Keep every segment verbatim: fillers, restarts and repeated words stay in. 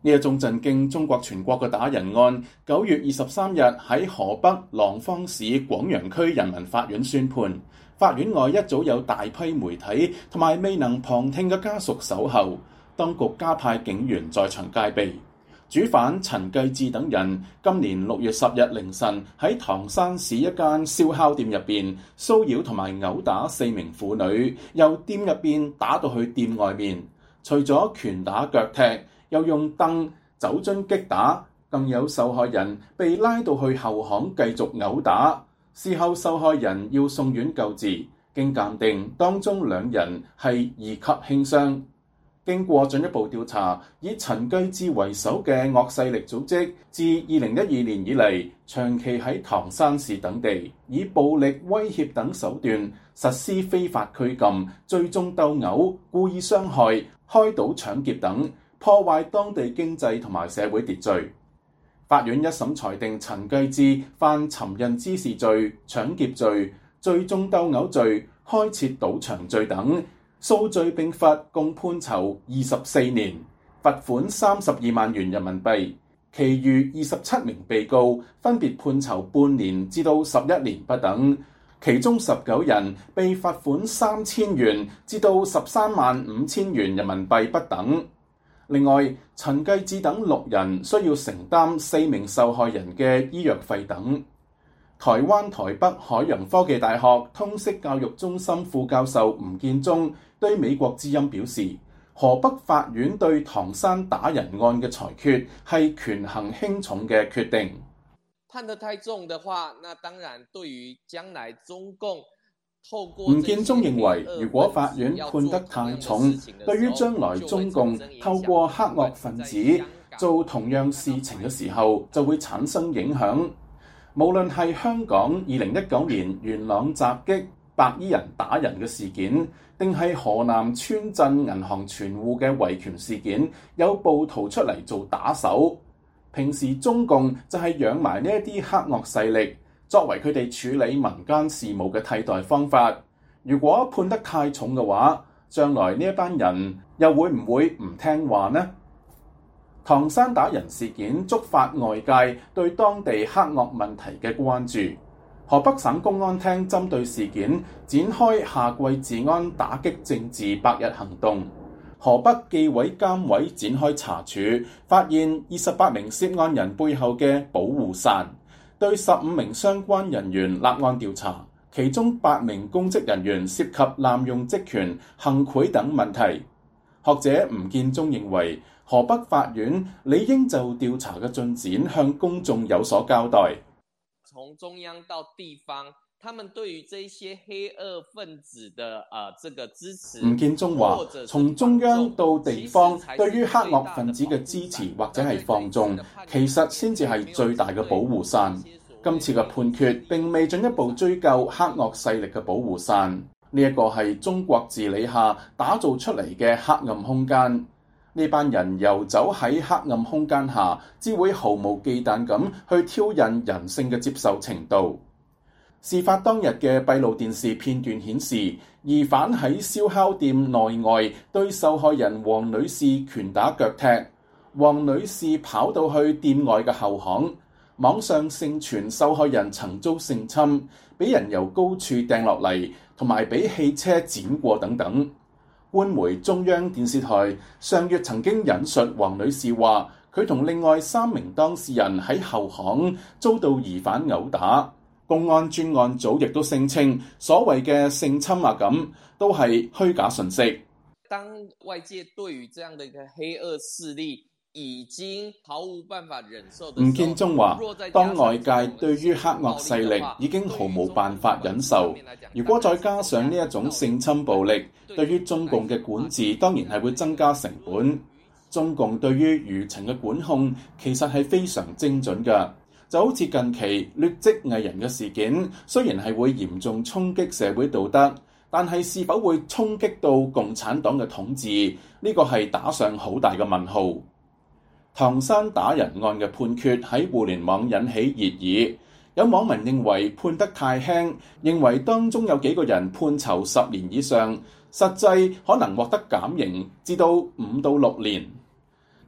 呢一宗震驚中國全國嘅打人案，九月二十三日喺河北廊坊市廣陽區人民法院宣判。法院外一早有大批媒體同埋未能旁聽嘅家屬守候，當局加派警員在場戒備。主犯陳繼志等人今年六月十日凌晨喺唐山市一間燒烤店入邊騷擾同埋毆打四名婦女，由店入邊打到去店外面，除咗拳打腳踢，又用凳、酒樽擊打，更有受害人被拉到去後巷繼續毆打。事後受害人要送院救治，經鑑定當中兩人係二級輕傷。經過進一步調查，以陳繼志為首嘅惡勢力組織，自二零一二年以嚟，長期喺唐山市等地以暴力威脅等手段實施非法拘禁、聚眾鬥毆、故意傷害、開賭搶劫等，破壞當地經濟同埋社會秩序。法院一審裁定陳繼志犯尋釁滋事罪、搶劫罪、聚眾鬥毆罪、開設賭場罪等，數罪並罰，共判囚二十四年，罰款三十二萬元人民幣。其餘二十七名被告分別判囚半年至到十一年不等，其中十九人被罰款三千元至到十三萬五千元人民幣不等。另外，陳繼志等六人需要承擔四名受害人嘅醫藥費等。台灣台北海洋科技大學通識教育中心副教授吳建中對美國之音表示，河北法院對唐山打人案嘅裁決係權衡輕重嘅決定。 判得太重的話，那當然對於將來中共透過吳建中認為，如果法院判得太重，對於將來中共透過黑惡分子做同樣事情嘅時候，就會產生影響。無論係香港二零一九年元朗襲擊白衣人打人嘅事件，定係河南村鎮銀行存戶嘅維權事件，有暴徒出嚟做打手。平時中共就係養埋呢一啲黑惡勢力，作為佢哋處理民間事務嘅替代方法。如果判得太重嘅話，將來呢一班人又會唔會唔聽話呢？唐山打人事件觸發外界對當地黑惡問題嘅關注。河北省公安廳針對事件展開夏季治安打擊政治百日行動。河北紀委監委展開查處，發現二十八名涉案人背後嘅保護傘，對十五名相關人員立案調查，其中八名公職人員涉及濫用職權、行賄等問題。學者吳建中認為，河北法院理應就調查嘅進展向公眾有所交代。 從中央到地方，他們對於這些黑惡分子的啊、呃，這個支持。 吳建中話，從中央到地方，對於黑惡分子嘅支持或者係放縱，其實先至係最大嘅保護傘。今次嘅判決並未進一步追究黑惡勢力嘅保護傘，呢一個係中國治理下打造出嚟嘅黑暗空間。呢班人遊走喺黑暗空間下，只會毫無忌憚咁去挑釁人性嘅接受程度。事發當日嘅閉路電視片段顯示，疑犯喺燒烤店內外對受害人黃女士拳打腳踢，黃女士跑到去店外嘅後巷。網上盛傳受害人曾遭性侵，俾人由高處掟落嚟，同埋俾汽車碾過等等。官媒中央電視台上月曾經引述黃女士話，佢同另外三名當事人喺後巷遭到疑犯毆打。公安專案組亦都聲稱，所謂嘅性侵啊咁，都係虛假信息。 當外界對於這樣的一個黑惡勢力已經毫無辦法忍受的時候， 吳建中話，當外界對於黑惡勢力已經毫無辦法忍受，如果再加上呢一種性侵暴力，對於中共嘅管治當然係會增加成本。中共對於輿情嘅管控其實係非常精準㗎，就好似近期劣跡藝人嘅事件，雖然係會嚴重衝擊社會道德，但係是否會衝擊到共產黨嘅統治，呢個係打上好大嘅問號。唐山打人案嘅判決喺互聯網引起熱議，有網民認為判得太輕，認為當中有幾個人判囚十年以上，實際可能獲得減刑至到五到六年。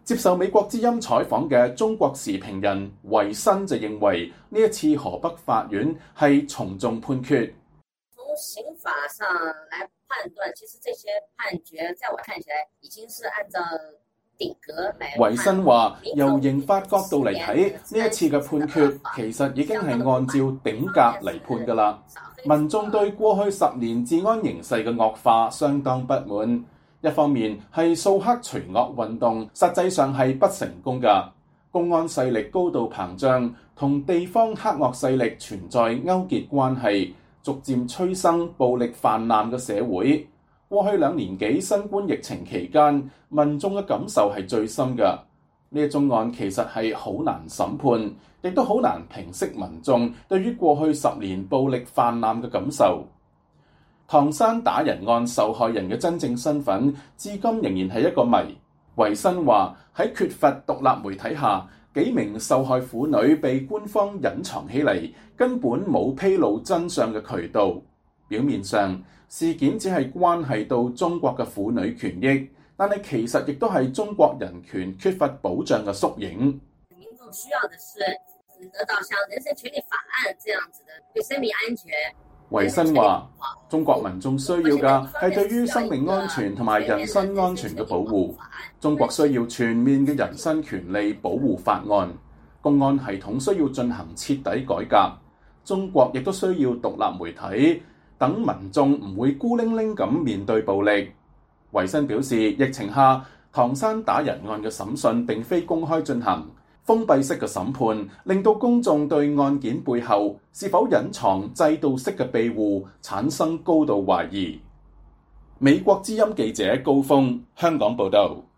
接受美國之音採訪嘅中國時評人維新就認為，呢一次河北法院係從重判決。 從刑法上來判斷，其實這些判決在我看起來已經是按照頂格來。 維新話，由刑法角度嚟睇，呢一次嘅判決其實已經係按照頂格嚟判㗎喇。民眾對過去十年治安形勢嘅惡化相當不滿。一方面係掃黑除惡運動，實際上係不成功㗎。公安勢力高度膨脹，同地方黑惡勢力存在勾結關係，逐漸催生暴力泛濫嘅社會。過去兩年幾新冠疫情期間，民眾嘅感受係最深㗎。呢一宗案其實係好難審判，亦都好難平息民眾對於過去十年暴力泛濫嘅感受。唐山打人案受害人嘅真正身份，至今仍然係一個謎。維新話，喺缺乏獨立媒體下，幾名受害婦女被官方隱藏起嚟，根本冇披露真相嘅渠道。表面上，事件只係關係到中國嘅婦女權益，但係其實亦都係中國人權缺乏保障嘅縮影。 民眾需要的是得到像人身權利法案這樣子的對生命安全。 維新話，中國民眾需要嘅係對於生命安全同埋人身安全嘅保護。中國需要全面嘅人身權利保護法案，公安系統需要進行徹底改革。中國亦都需要獨立媒體，等民眾唔會孤零零咁面對暴力。維新表示，疫情下唐山打人案嘅審訊並非公開進行。封閉式嘅審判令到公眾對案件背後是否隱藏制度式嘅庇護產生高度懷疑。美國之音記者高峰，香港報導。